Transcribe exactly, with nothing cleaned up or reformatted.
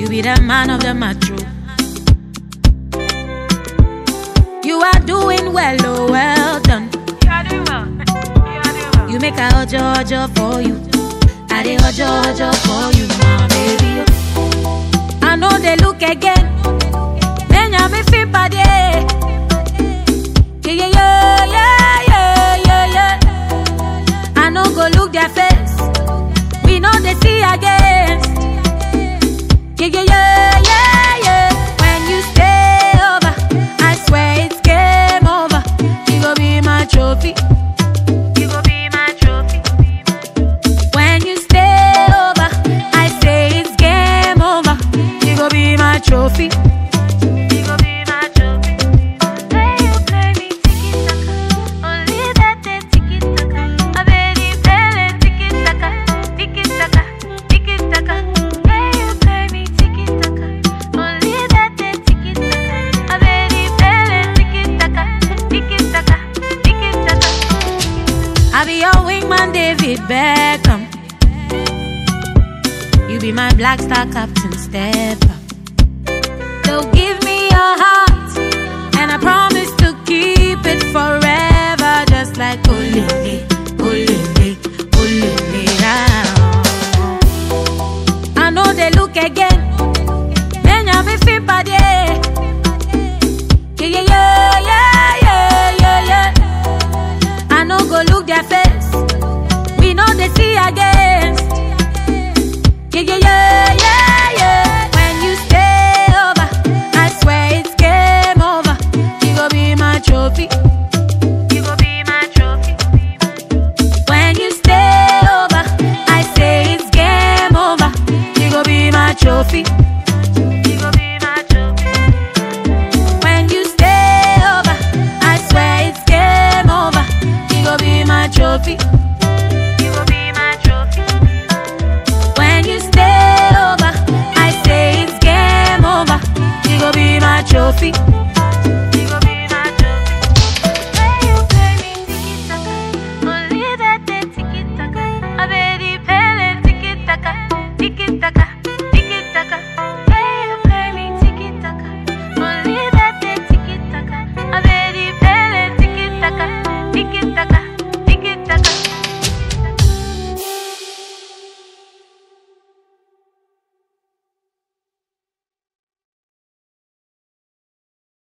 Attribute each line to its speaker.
Speaker 1: You be the man of the macho. You are doing well, oh well done.
Speaker 2: You are doing well. You are doing well.
Speaker 1: You make a ojo ojo for you. I dey ojo ojo for you, my baby. I know they look again. Then you me feel bad, yeah. Yeah, yeah, yeah, yeah, yeah, yeah. I know go look their face. We know they see against. Yeah, yeah, yeah, yeah, yeah. When you stay over, I swear it's game over. You go be my trophy.
Speaker 2: You go be my trophy.
Speaker 1: When you stay over, I say it's game over. You go be my trophy.
Speaker 2: You go be my trophy. Play you play me tiki-taka. Only that day tiki-taka. I bet you feeling tiki-taka. Tiki-taka. Tiki-taka. Play you play me tiki-taka. Only that day tiki-taka. I bet you feeling tiki-taka. Tiki-taka. Tiki-taka.
Speaker 1: I be your wingman, David Beckham. You be my black star captain, step up. So give me your heart, and I promise to keep it forever, just like Olele, Olele, Olele. I know they look again, then you me feel bad, yeah. Yeah, yeah, yeah, yeah, yeah, yeah. I know go look their face. We know they see against. Yeah, yeah, yeah, yeah, yeah. When you stay over, I swear it's game over. You go be my trophy.
Speaker 2: You go be my trophy.
Speaker 1: When you stay over, I say it's game over. You go be my trophy.
Speaker 2: You go be my trophy.
Speaker 1: When you stay over, I swear it's game over. You go be my trophy.
Speaker 2: You go be my trophy.
Speaker 1: When you stay over, I say it's game over. You go be my trophy.
Speaker 2: You go be my trophy. Play you play me tiki-taka. Only that day tiki-taka. I bet you feeling tiki-taka. Tiki-taka.